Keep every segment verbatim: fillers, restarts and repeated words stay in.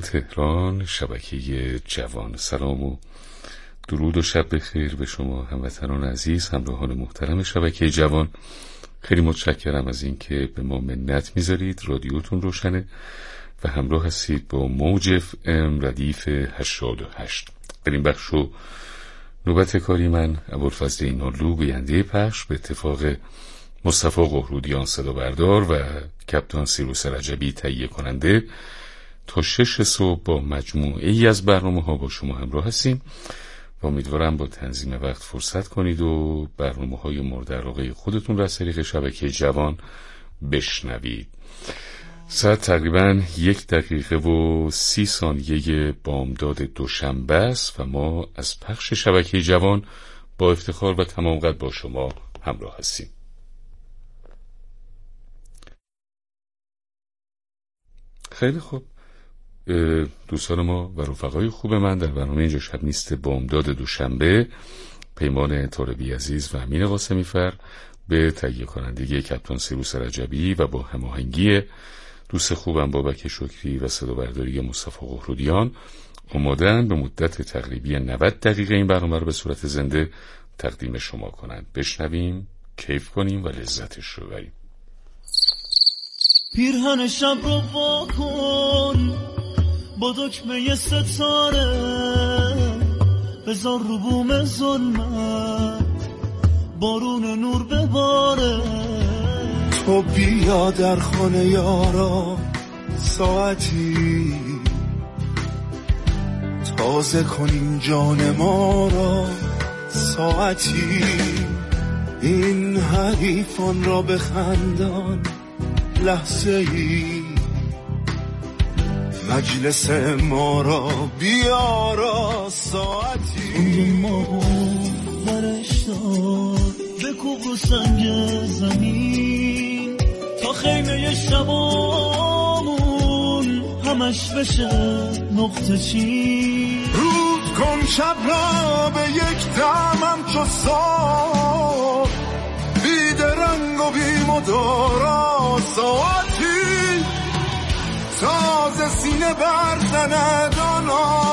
تهران، شبکه جوان. سلام و درود و شب بخیر به شما هموطنان عزیز، همراهان محترم شبکه جوان. خیلی متشکرم از اینکه به ما منت میذارید، رادیوتون روشنه و همراه هستید با موج اف ام ردیف هشتاد و هشت. در این بخش و نوبت کاری من ابوالفضل اینالو گوینده پخش به اتفاق مصطفی قهرودیان صدا بردار و کپتان سیروس رجبی تهیه کننده تا شش صبح با مجموعه ای از برنامه ها با شما همراه هستیم و امیدوارم با تنظیم وقت فرصت کنید و برنامه های مورد علاقه خودتون را از طریق شبکه جوان بشنوید. ساعت تقریبا یک دقیقه و سی ثانیه بامداد دوشنبه است و ما از پخش شبکه جوان با افتخار و تمام قد با شما همراه هستیم. خیلی خوب دوستان ما و رفقای خوب من در برنامه اینجا شب نیست بامداد دوشنبه، پیمان طاربی عزیز و امین قاسمی فر به تهیه کنندگی کپتان سیروس رجبی و با هماهنگی دوست خوبم بابک شکری و صدا برداری مصطفی قهرودیان آمادن به مدت تقریبی نود دقیقه این برنامه رو به صورت زنده تقدیم شما کنند. بشنویم، کیف کنیم و لذتش رو ببریم. پیرهن شب رو واکن با دکمه ستاره، بذار رو بوم ظلمت بارون نور بباره. تو بیا در خانه یارا ساعتی تازه کنیم جان ما را ساعتی، این حریفان را بخندان لحظه ای، مجلس ما را بیارا ساعتی. اون ما برش دار بکوب رو سنگ زمین تا خیمه شبامون همش بشه نقطه چین. روز کن شب را به یک دمم چو صبح، بیدرنگ و بیمدارا ساعتی، تازه سینه برزند آن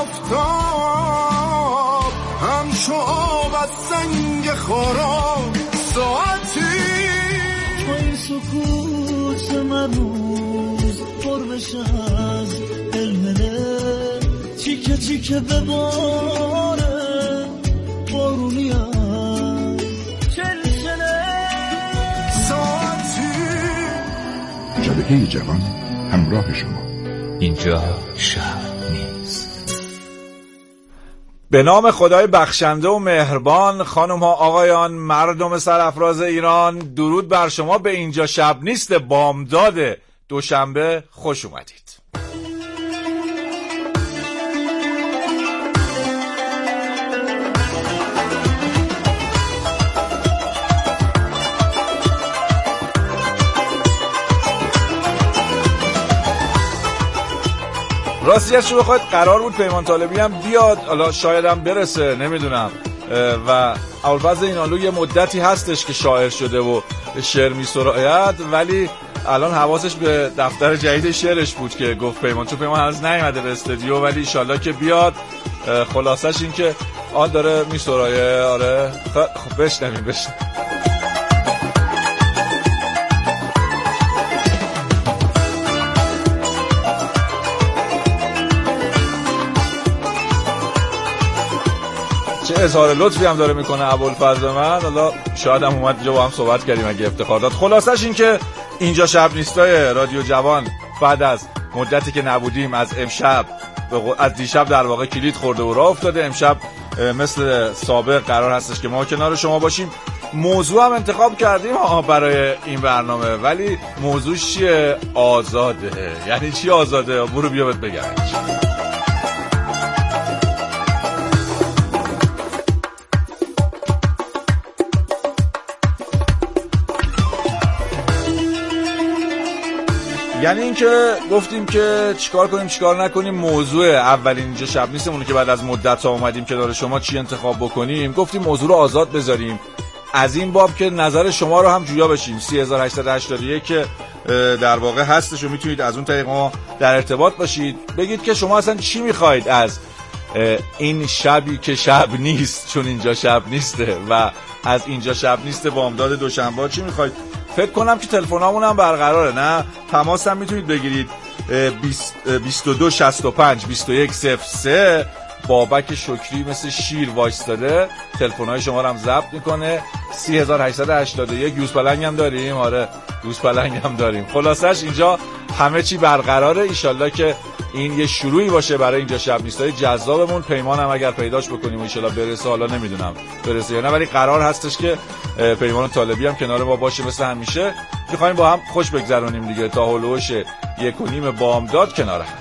آفتاب، همچو آب از سنگ خارا ساعتی. با این سکوت مرموز پر بشه از دلمله، چیکه چیکه بباره بارونی از چلچله ساعتی. شبکه جوان همراه شما. اینجا شهر نیست. به نام خدای بخشنده و مهربان، خانم ها آقایان، مردم سرافراز ایران، درود بر شما. به اینجا شب نیست بامداد دوشنبه خوش اومدید. راستیش رو بخواید قرار بود پیمان طالبی هم بیاد، حالا شاید هم برسه، نمیدونم. و ابوالفضل اینالو یه مدتی هستش که شاعر شده و شعر می‌سراید، ولی الان حواسش به دفتر جدید شعرش بود که گفت پیمان، چون پیمان هنوز نیومده به استودیو، ولی انشالله که بیاد. خلاصش این که آن داره می‌سرایه. آره خب بشنویم بشنویم. چه اظهار لطفی هم داره میکنه ابوالفضل من. حالا شاید هم اومد اینجا با هم صحبت کردیم اگه افتخار داد. خلاصش این که اینجا شب نیستای رادیو جوان بعد از مدتی که نبودیم، از امشب از دیشب در واقع کلید خورده و راه افتاده. امشب مثل سابق قرار هستش که ما کنار شما باشیم. موضوع هم انتخاب کردیم برای این برنامه، ولی موضوع چیه؟ آزاده. یعنی چی آزاده؟ برو بیا بهت بگم. یعنی این که گفتیم که چیکار کنیم چیکار نکنیم. موضوع اولین اینجا شب نیستمونه که بعد از مدت ها اومدیم کنار شما چی انتخاب بکنیم، گفتیم موضوع رو آزاد بذاریم. از این باب که نظر شما رو هم جویا بشیم. سه هزار و هشتصد و هشتاد و یک که در واقع هستش و میتونید از اون طریق ما در ارتباط باشید. بگید که شما اصلا چی میخواید از این شبی که شب نیست، چون اینجا شب نیسته، و از اینجا شب نیسته بامداد دوشنبه چی میخواید. فکر کنم که تلفنامون هم برقراره، نه تماس هم میتونید بگیرید بیست و دو شصت و پنج بیست و یک صفر سه. بابک شکری مثل شیر وایستاده، تلفن‌های شما رو هم ضبط میکنه. سه هزار و هشتصد و هشتاد و یک. یوز پلنگ هم داریم. آره یوز پلنگ هم داریم. خلاصش اینجا همه چی برقراره. ایشالله که این یه شروعی باشه برای اینجا شب نیستای جذابمون. پیمان هم اگر پیداش بکنیم ایشالله برسه، حالا نمیدونم برسه یا نه، ولی قرار هستش که پیمان طالبی هم کنار ما باشه مثل همیشه. می‌خوایم با هم خوش بگذرونیم دیگه تا هولوش یک و نیم بامداد کنار هم.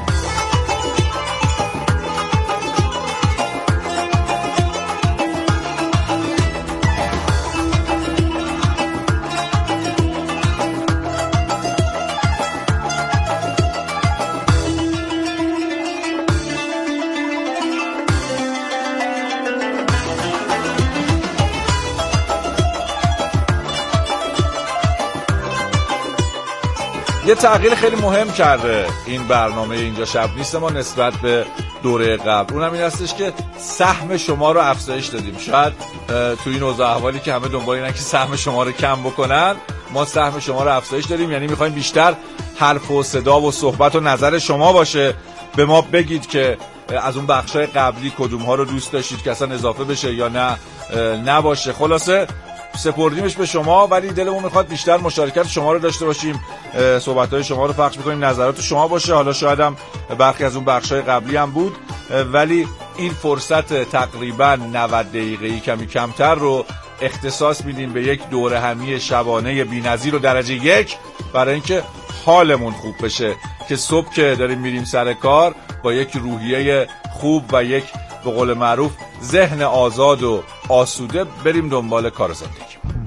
یه تغییر خیلی مهم کرده این برنامه اینجا شب نیست ما نسبت به دوره قبل. اونم این هستش که سهم شما رو افزایش دادیم. شاید تو این اوضاع احوالی که همه دنبال اینن که سهم شما رو کم بکنن، ما سهم شما رو افزایش دادیم. یعنی میخوایم بیشتر حرف و صدا و صحبت و نظر شما باشه. به ما بگید که از اون بخشای قبلی کدوم ها رو دوست داشتید که اصلا اضافه بشه یا نه نباشه. خلاصه سپردیمش به شما، ولی دلمون میخواد بیشتر مشارکت شما رو داشته باشیم، صحبت‌های شما رو پخش بکنیم، نظرات شما باشه. حالا شاید هم برخی از اون بخشای قبلی هم بود، ولی این فرصت تقریبا نود دقیقه‌ای کمی کمتر رو اختصاص میدیم به یک دوره همی شبانه بی‌نظیر و درجه یک، برای اینکه حالمون خوب بشه، که صبح که داریم میریم سر کار با یک روحیه خوب و یک به قول معروف ذهن آزاد و آسوده بریم دنبال کار زندگی.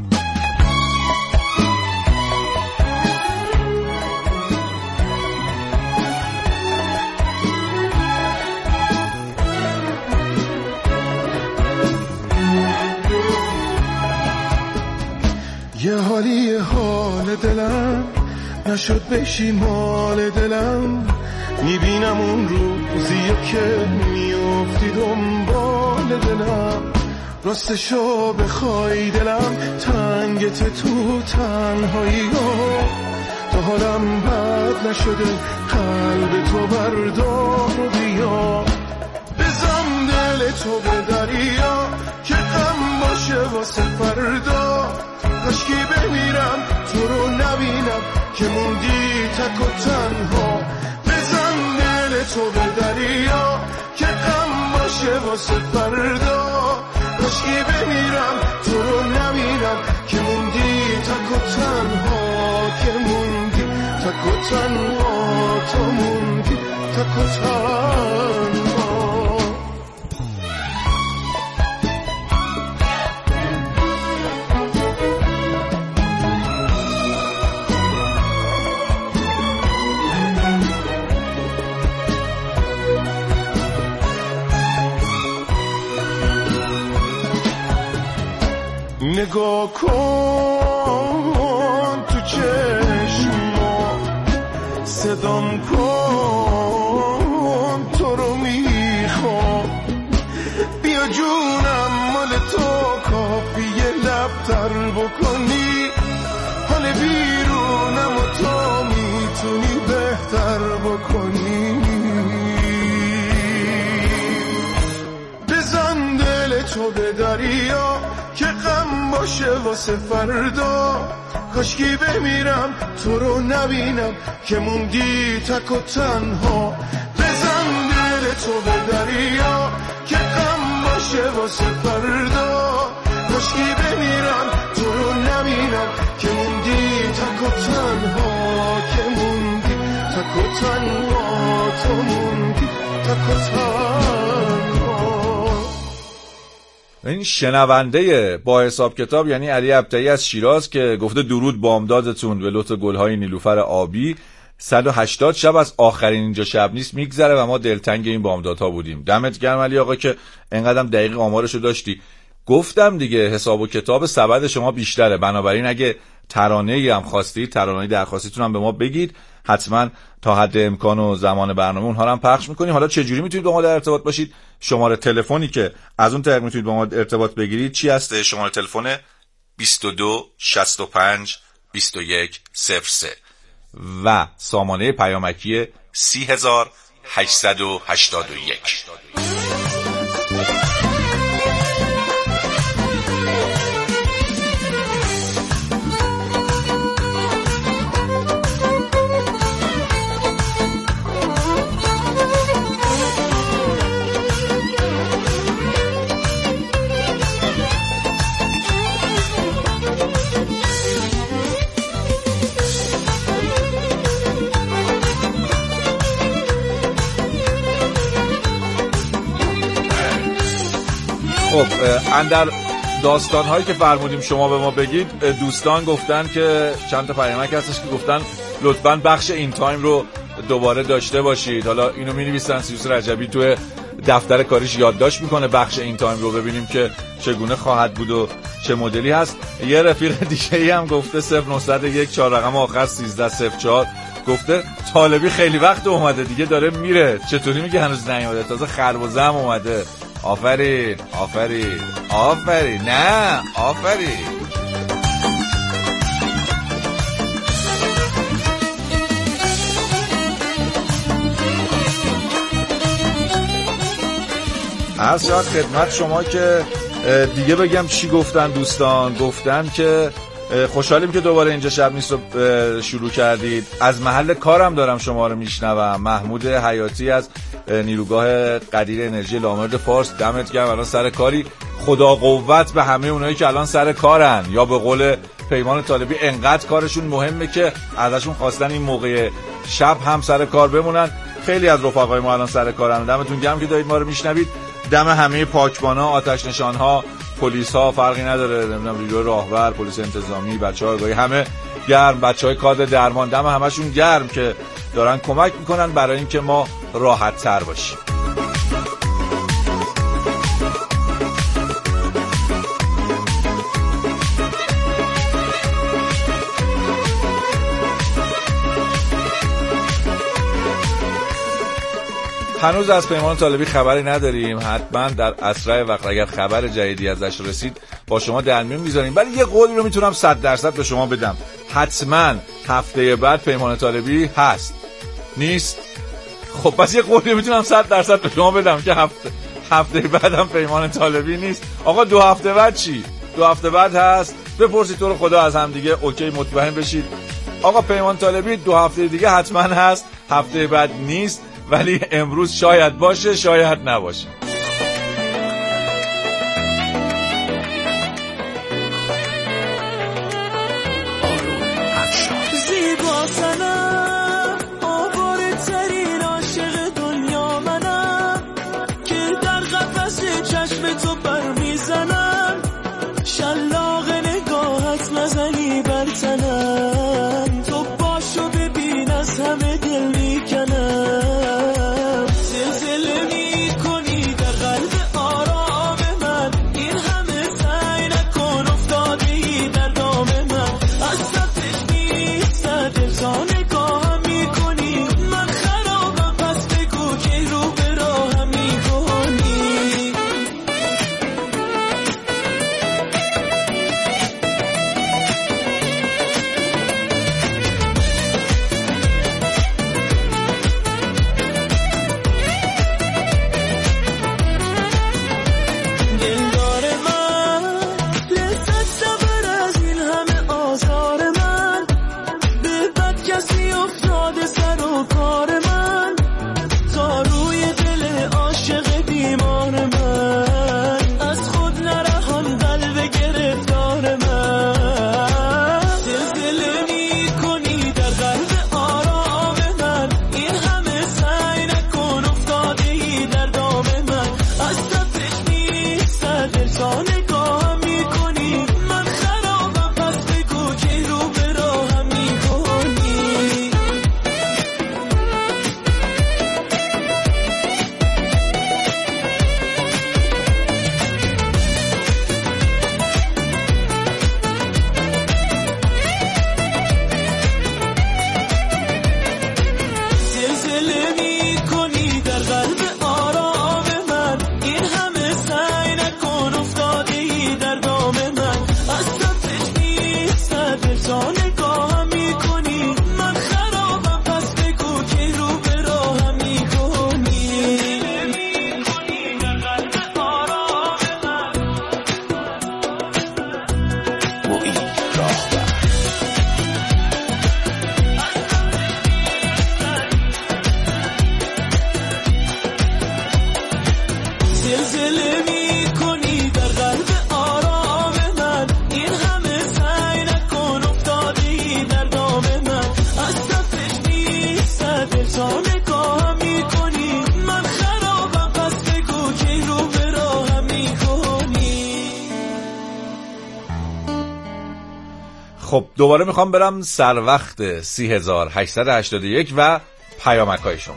یه حالی حال دلم نشد بشی مال دلم، میبینم اون روزی که میافتی دنبال دلم، راستشو بخوای دلم تنگت تو تنهایی ها، تا حالم بد نشده قلب تو بردار و بیا، بزن دل تو به دریا که غم باشه واسه فردا، کاشکی بمیرم تو رو نبینم که موندی تک و تنها، بزن دل تو به دریا که غم باشه واسه فردا، کاشکی بمیرم تو رو نبینم که موندی تک و تنها، که موندی تک و تنها، تو موندی تک و تنها. نگاه کن تو چشما، صدام کن تو رو میخوام، بیا جونم مال تو کافیه لب تر بکنی، حال بیرونم و تو میتونی بهتر بکنی، بزن دل تو به دریا که غم باشه واسه فردا، کاشکی بمیرم تو رو نبینم که موندی تک و تنها، بزن دل تو به دریا که غم باشه واسه فردا، کاشکی بمیرم تو رو نبینم که موندی تک و تنها، که موندی تک و تنها، تو موندی تک و تنها. این شنونده با حساب کتاب یعنی علی ابطحی از شیراز که گفته درود بامدادتون به لطف گلهای نیلوفر آبی، صد و هشتاد شب از آخرین اینجا شب نیست میگذره و ما دلتنگ این بامدادها بودیم. دمت گرم علی آقا که انقدرم دقیق آمارشو داشتی. گفتم دیگه حساب و کتاب سبد شما بیشتره، بنابراین اگه ترانه‌ای هم خواستید، ترانه‌ای درخواستیتون هم به ما بگید، حتما تا حد امکان و زمان برنامه اونها رو هم پخش می‌کنیم. حالا چه جوری میتونید با ما در ارتباط باشید؟ شماره تلفنی که از اون طریق میتونید با ما ارتباط بگیرید چی هست؟ شماره تلفن بیست و دو شصت و پنج بیست و یک صفر سه و سامانه پیامکی سی هزار هشتصد و هشتاد و یک. خب اندر داستان هایی که فرمودیم شما به ما بگید، دوستان گفتن که چند تا پیامک هستش که گفتن لطفاً بخش این تایم رو دوباره داشته باشید. حالا اینو می‌نویسن سیروس رجبی توی دفتر کاریش یادداشت میکنه بخش این تایم رو، ببینیم که چگونه خواهد بود و چه مدلی هست. یه رفیق دیگه ای هم گفته صفر نهصد و یک چهار رقم آخر سیزده صفر چهار گفته طالبی خیلی وقت اومده دیگه داره میره، چطوری میگه هنوز نیومده، تازه خربزه هم اومده. آفرین آفرین آفرین نه آفرین. عرض شد خدمت شما که دیگه بگم چی گفتن دوستان. گفتن که خوشحالیم که دوباره اینجا شب نیست رو شروع کردید، از محل کارم دارم شما رو میشنوم. محمود حیاتی از نیروگاه قدیر انرژی لامرد فارس، دمت گرم الان سر کاری. خدا قوت به همه اونایی که الان سر کارن، یا به قول پیمان طالبی انقدر کارشون مهمه که ازشون خواستن این موقع شب هم سر کار بمونن. خیلی از رفقای ما الان سر کارن، دمتون گرم که دارید ما رو میشنوید. دم همه پاکبانا، آتش نشانها، پلیس ها، فرقی نداره، نمیدونم نیروی راهبر، پلیس انتظامی، بچه‌های آگاهی، همه گرم، بچه‌های کادر درمان، دم همشون گرم که دارن کمک میکنن برای اینکه ما راحت تر باشیم. هنوز از پیمان طالبی خبری نداریم، حتما در اسرع وقت اگر خبر جدیدی ازش رسید با شما در میون میذاریم. ولی یه قولی رو میتونم صد درصد به شما بدم، حتما هفته بعد پیمان طالبی هست. نیست؟ خب پس یه قولی میتونم صد درصد به شما بدم که هفته هفته بعدم پیمان طالبی نیست. آقا دو هفته بعد چی؟ دو هفته بعد هست؟ بپرسید تو رو خدا از هم دیگه، اوکی مطمئن بشید. آقا پیمان طالبی دو هفته دیگه حتما هست، هفته بعد نیست، ولی امروز شاید باشه شاید نباشه. زیبا تنم آواره ترین عاشق دنیا منم، که در قفس چشم تو پر میزنم، شلاق نگاهت نزنی بر تنم، تو باشو ببین از همه دل میکنم، زلزله میکنی زلزله میکنی در قلب آرام من، این همه سعی نکن افتادی در دام من، از صفش نیست دل تا نگاه میکنی، من خرابم پس بگو که رو به راهم میکنی. خب دوباره میخوام برم سر وقت سی هزار هشتصد و هشتاد و یک و پیامک‌های شما.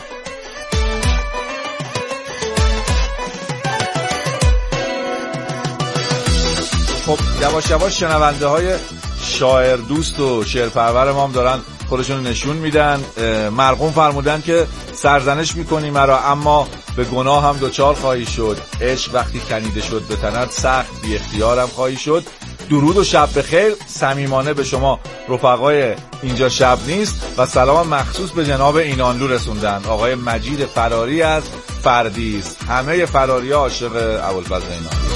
خب یواش یواش شنونده های شاعر دوست و شعر پرور ما هم دارن خودشون نشون میدن. مرقوم فرمودن که سرزنش میکنی مرا اما به گناه هم دوچار خواهی شد، عشق وقتی کنیده شد به تنت سخت بی اختیارم خواهی شد. درود و شب بخیر صمیمانه به شما رفقای اینجا شب نیست و سلام مخصوص به جناب اینانلو رسوندن. آقای مجید فراری از فردیس. همه فراری ها عاشق ابوالفضل اینانلو.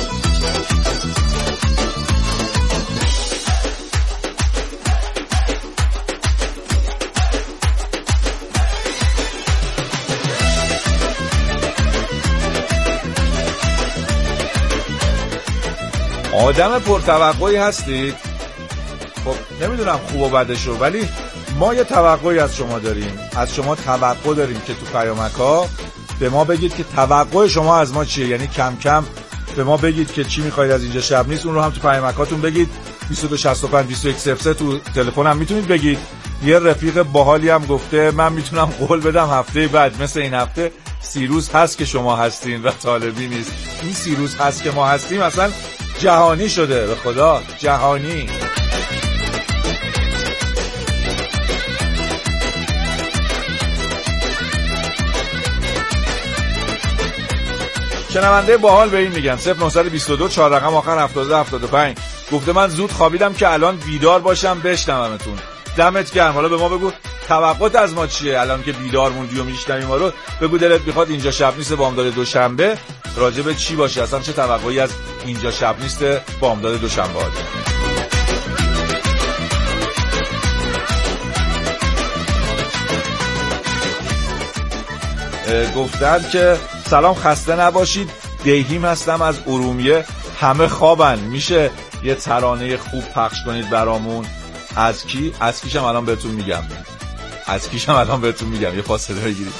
آدم پرتوقعی هستید؟ خب نمیدونم خوب و بدشو، ولی ما یه توقعی از شما داریم. از شما توقع داریم که تو پیامک‌ها به ما بگید که توقع شما از ما چیه. یعنی کم کم به ما بگید که چی میخواید از اینجا شب نیست. اون رو هم تو پیامک‌هاتون بگید. بیست و دو شصت و پنج بیست و یک صفر سه تو تلفن هم میتونید بگید. یه رفیق باحالی هم گفته من میتونم قول بدم هفته بعد مثل این هفته سی روز هست که شما هستین و طالبی نیست. این سی روز هست که ما هستیم اصلا جهانی شده، به خدا جهانی. شنونده باحال به این میگن صفر نه دو دو چهار رقم آخر هفتاد هفتاد و پنج گفته من زود خوابیدم که الان بیدار باشم بشنومتون. دمت گرم. حالا به ما بگو توقعت از ما چیه الان که بیدار موندی و میشنوی ما رو. بگو دلت میخواد اینجا شب نیست بامداد دوشنبه راجع به چی باشه، اصلا چه توقعی از اینجا شب نیست بامداد دوشنبه ها. گفتن که سلام خسته نباشید، دیهیم هستم از ارومیه، همه خوابن، میشه یه ترانه خوب پخش کنید برامون؟ از کی؟ از کیشم الان بهتون میگم. از کیشم الان بهتون میگم. یه فاصله بگیرید.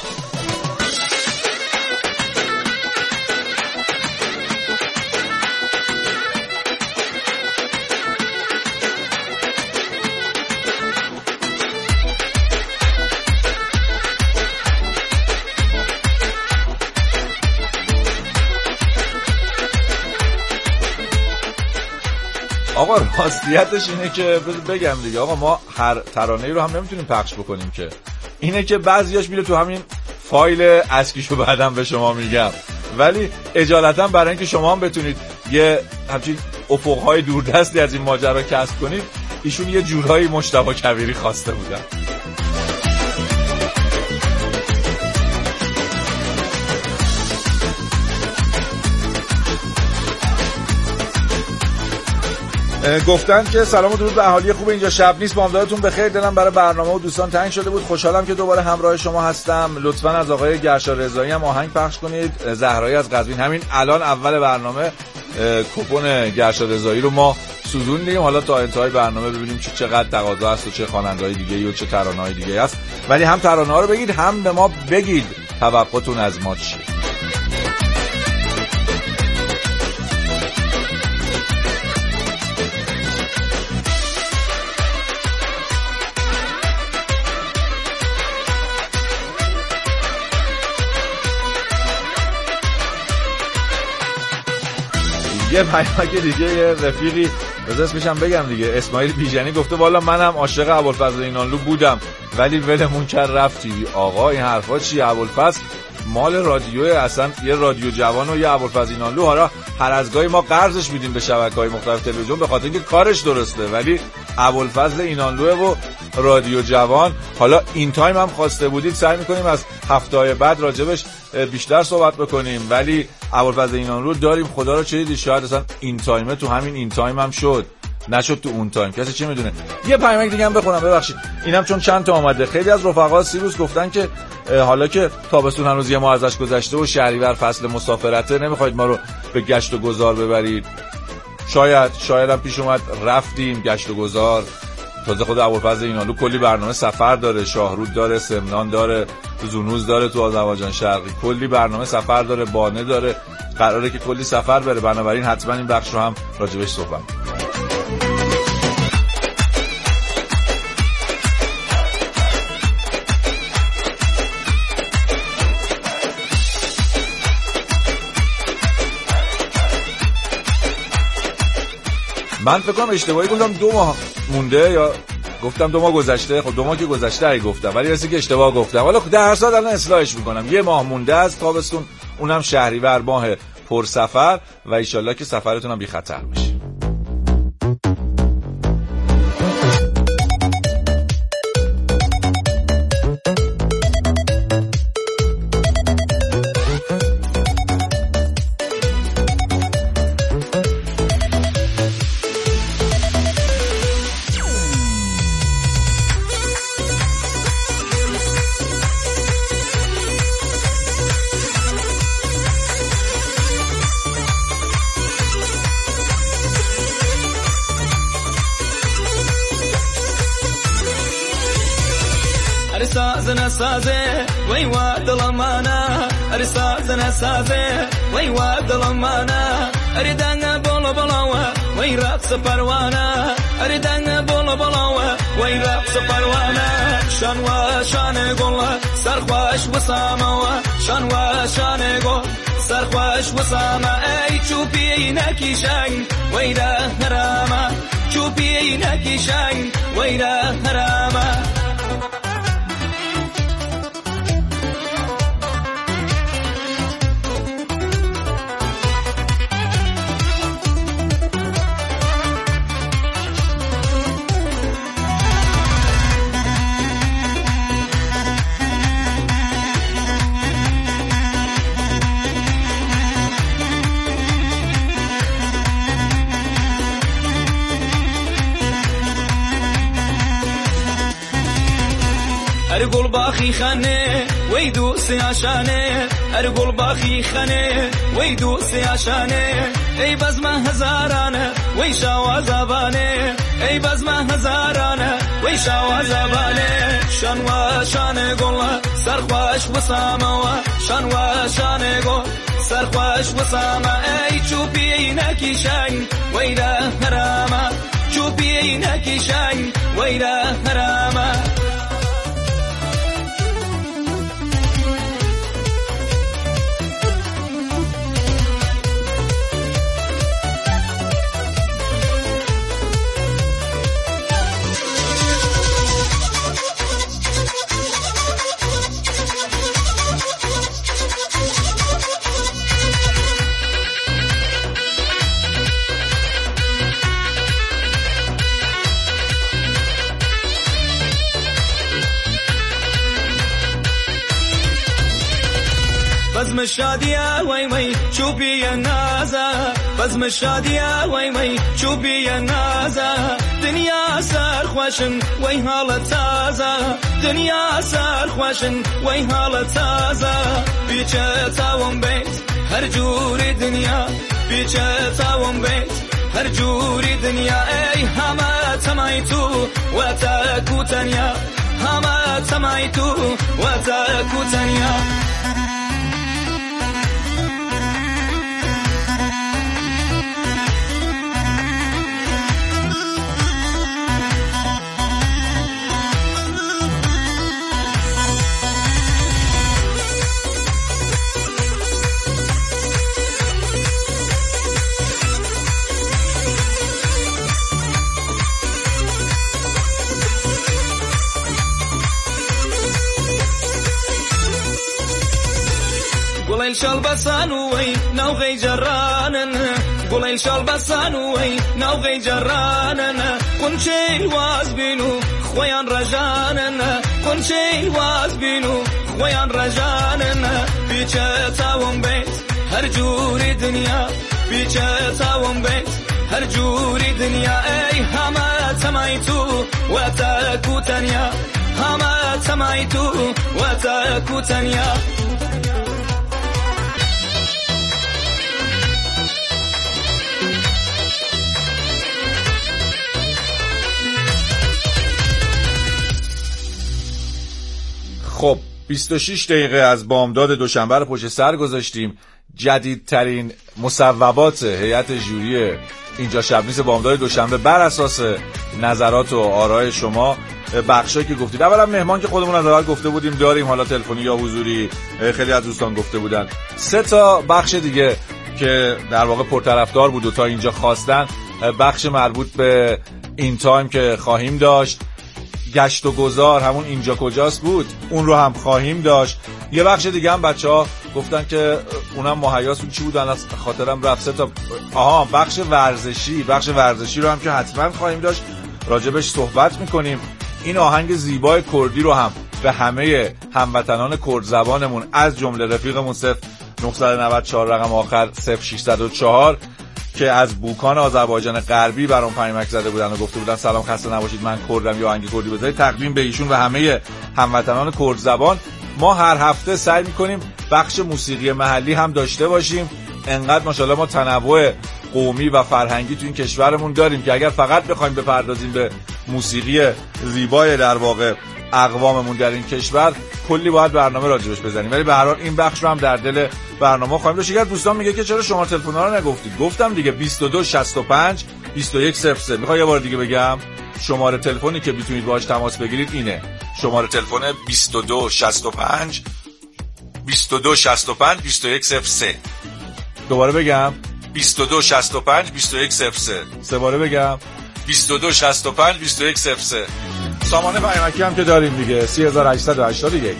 آقا راستیتش اینه که بگم دیگه آقا ما هر ترانه‌ای رو هم نمیتونیم پخش بکنیم که. اینه که بعضیاش میره تو همین فایل اسکیشو بعدم به شما میگم، ولی اجالتا برای اینکه شما هم بتونید یه همچین افقهای دوردستی از این ماجرا کسب کنید، ایشون یه جورایی مجتبی کبیری خواسته بودن. گفتن که سلام و درود به اهالی خوب اینجا شب نیست، بامدادتون بخیر، دلم برای برنامه و دوستان تنگ شده بود، خوشحالم که دوباره همراه شما هستم. لطفاً از آقای گرشا رضایی هم آهنگ پخش کنید. زهرایی از قزوین. همین الان اول برنامه کوپن گرشا رضایی رو ما سوزوندیم، حالا تا انتهای برنامه ببینیم چه چقدر تقاضا هست و چه خواننده‌های دیگه‌ای و چه ترانه‌های دیگه‌ای هست. ولی هم ترانه‌ها رو بگید هم به ما بگید توقعتون از ما چیه. یه پیامک دیگه یه رفیقی بذار اسمشم بگم دیگه، اسماعیل بیژنی گفته والا منم عاشق ابوالفضل اینانلو بودم ولی ولمون کرد رفت تیوی. آقا این حرفا چیه؟ ابوالفضل مال رادیوه، اصلا یه رادیو جوان و یه ابوالفضل اینانلو. حالا هر از گاهی ما قرضش میدیم به شبکه‌های مختلف تلویزیون به خاطر اینکه کارش درسته، ولی ابوالفضل اینانلو و رادیو جوان. حالا این تایم هم خواسته بودید سعی می‌کنیم از هفته‌های بعد راجبش بیشتر صحبت بکنیم، ولی ابوالفضل اینانلو داریم. خدا رو چه دیدی، شاید اصلا این تایمه تو همین این تایم هم شد. نشد تو اون تایم، کسی چی میدونه. یه پیامک دیگه هم بخونم ببخشید، اینم چون چند تا اومده. خیلی از رفقا سیروس گفتن که حالا که تابستون هنوز یه ماه ازش گذشته و شهریور فصل مسافرته، نمیخواید ما رو به گشت و گذار ببرید. شاید شاید هم پیش اومد رفتیم گشت و گذار. تازه خود ابوالفضل اینالو کلی برنامه سفر داره، شاهرود داره، سمنان داره، زونوز داره، تو آذربایجان شرقی کلی برنامه سفر داره، بانه داره، قراره که کلی سفر بره. بنابراین حتما این بخش رو هم راجبش صحبت. من فکر کنم اشتباهی گفتم دو ماه مونده یا گفتم دو ماه گذشته. خب دو ماه که گذشته ای گفتم، ولی راستی که اشتباه گفتم. حالا در هر صورت الان اصلاحش میکنم. یه ماه مونده از تابستون، اونم شهریور ماه پر سفر و ان شاءالله که سفرتون هم بی خطر بشه. سازه وی واد لمانا ارسازنا سازه وی واد لمانا اردنا بولو بولو وی رقص پروانه اردنا بولو بولو وی رقص پروانه شان و شان گل سرخوش وسامه شان و شان گل سرخوش وسامه ای چوبی نکیشن وی را حرامه چوبی نکیشن وی را حرامه ارقل باخي خانه ويدوس عشانه ارقل باخي خانه ويدوس عشانه ای بزمه هزارانه وی شاو زبانه ای بزمه هزارانه وی شاو زبانه شان و شان گل سرخوش وسامه شان و شان گل سرخوش وسامه ای چوبی نکیشن وی را حرامه چوبی نکیشن وی را حرامه بزم الشادية وي وي شوفي يا نازا بزم الشادية وي وي شوفي يا نازا دنيا سار خوشن وي هالا تازا دنيا سار خوشن وي هالا تازا بيچه تاون بيت هر جوري دنيا بيچه تاون بيت هر جوري دنيا اي هما تمايتو وتاكو تنيا هما تمايتو وتاكو تنيا قولين شالبسان وي نوغي جرانن قولين شالبسان وي نوغي جرانن كن شي واز بينو خويان رجانن كن شي واز بينو خويان رجانن بيچه تاون بيت هر جوري دنيا بيچه تاون بيت هر جوری دنیا ای همه تمای تو و تکو تنیا همه تمای تو و تکو تنیا خب بیست و شش دقیقه از بامداد دوشنبه رو پشت سر گذاشتیم. جدیدترین مصوبات هیئت ژوری اینجا شب نیست بامداد دوشنبه بر اساس نظرات و آرای شما بخشایی که گفتید. اولا مهمان که خودمون از اول گفته بودیم داریم، حالا تلفنی یا حضوری، خیلی از دوستان گفته بودن. سه تا بخش دیگه که در واقع پرطرفدار بود و تا اینجا خواستن، بخش مربوط به این تایم که خواهیم داشت، گشت و گذار همون اینجا کجاست بود اون رو هم خواهیم داشت. یه بخش دیگه هم بچه‌ها گفتن که اونم مهیاس بود چی بود از خاطرم رفت سه تا آها بخش ورزشی بخش ورزشی رو هم که حتما خواهیم داشت، راجبش صحبت میکنیم. این آهنگ زیبای کردی رو هم به همه هموطنان کرد زبانمون از جمله رفیقمون صفر نه نه چهار رقم آخر صفر شش صفر چهار که از بوکان آذربایجان غربی برام پیامک زده بودن و گفته بودن سلام خسته نباشید من کردم یا آهنگ کردی بذارید تقدیم به ایشون و همه هموطنان کرد زبان. ما هر هفته سعی می‌کنیم بخش موسیقی محلی هم داشته باشیم. انقدر ماشاءالله ما تنوع قومی و فرهنگی تو این کشورمون داریم که اگر فقط بخوایم بپردازیم به موسیقی زیبای در واقع اقواممون در این کشور کلی باید برنامه راجبش بزنیم، ولی به هر حال این بخش رو هم در دل برنامه خواهیم داشت. اگر دوستان میگه که چرا شما تلفن‌ها رو نگفتید، گفتم دیگه بیست و دو شصت و پنج بیست و یک صفر سه. میخوای یه بار دیگه بگم شماره تلفنی که میتونید باهاش تماس بگیرید اینه، شماره تلفن بیست و دو شصت و پنج بیست و دو شصت و پنج بیست و یک صفر سه. دوباره بگم بیست و دو شصت و پنج بیست و یک صفر سه. سه باره بگم بیست و دو شصت و پنج بیست و یک صفر سه. سامانه پیامکی هم که داریم دیگه سه هزار و هشتصد و هشتاد و یک.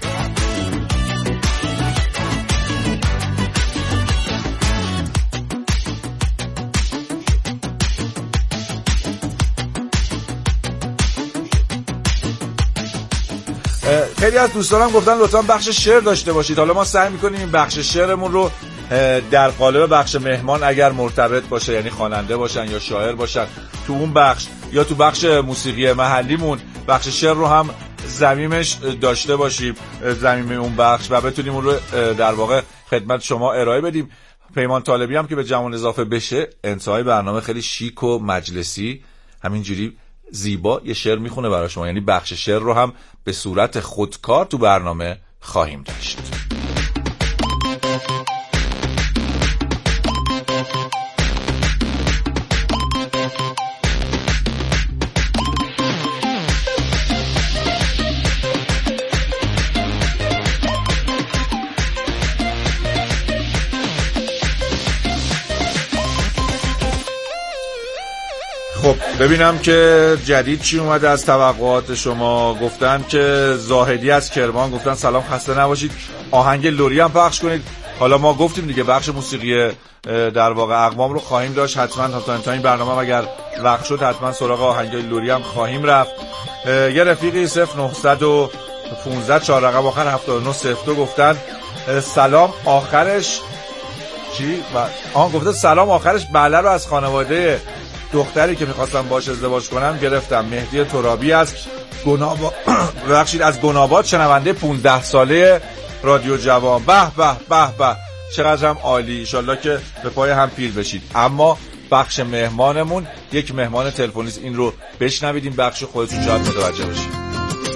خیلی از دوستانم گفتن لطفا بخش شعر داشته باشید. حالا ما سعی میکنیم این بخش شعرمون رو در قالب بخش مهمان اگر مرتبط باشه، یعنی خواننده باشن یا شاعر باشن تو اون بخش، یا تو بخش موسیقی محلیمون بخش شعر رو هم ضمیمش داشته باشیم، ضمیم اون بخش، و بتونیم اون رو در واقع خدمت شما ارائه بدیم. پیمان طالبی هم که به جمع اضافه بشه انتهای برنامه خیلی شیک و مجلسی همینجوری زیبا یه شعر میخونه برای شما، یعنی بخش شعر رو هم به صورت خودکار تو برنامه خواهیم داشت. خب ببینم که جدید چی اومده از توقعات شما. گفتن که زاهدی از کرمان گفتن سلام خسته نباشید، آهنگ لوری هم پخش کنید. حالا ما گفتیم دیگه بخش موسیقی در واقع اقوام رو خواهیم داشت حتما، تا این برنامه اگر وقت شد حتما سراغ آهنگ لوری هم خواهیم رفت. یه رفیقی صفر نه یک پنج چهار رقم آخر هفتاد و نه صفر دو گفتن سلام آخرش چی؟ آها گفته سلام آخرش بله رو از خانواده دختری که میخواستم باش ازدواج کنم گرفتم. مهدی ترابی از گناباد ببخشید از گناباد، شنونده پانزده ساله رادیو جوان. به به به به چقدر هم عالی، ان شاءالله که به پای هم پیر بشید. اما بخش مهمانمون یک مهمان تلفنی است، این رو بشنوید، این بخش خودتون شاید متوجه بشید.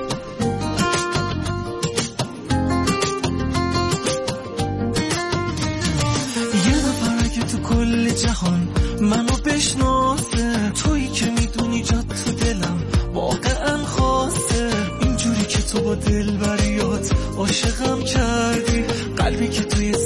یه نفر که تو کل جهان منو بشناسه، تویی که میدونی جات تو دلم واقعا خاصه، اینجوری که تو با دل بریات عاشقم کردی، قلبی که توی